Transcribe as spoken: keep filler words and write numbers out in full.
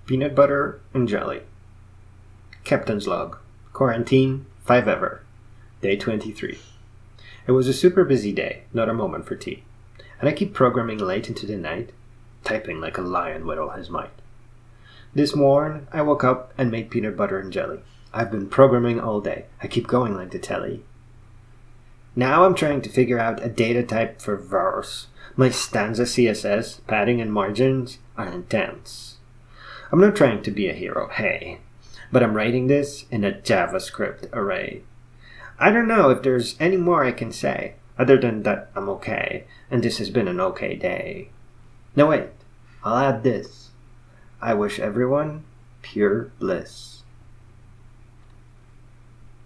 Peanut butter and jelly. Captain's log. Quarantine, five ever. Day twenty-three. It was a super busy day, not a moment for tea. And I keep programming late into the night, typing like a lion with all his might. This morn, I woke up and made peanut butter and jelly. I've been programming all day. I keep going like the telly. Now I'm trying to figure out a data type for verse. My stanza C S S, padding and margins are intense. I'm not trying to be a hero, hey, but I'm writing this in a JavaScript array. I don't know if there's any more I can say, other than that I'm okay, and this has been an okay day. No wait, I'll add this. I wish everyone pure bliss.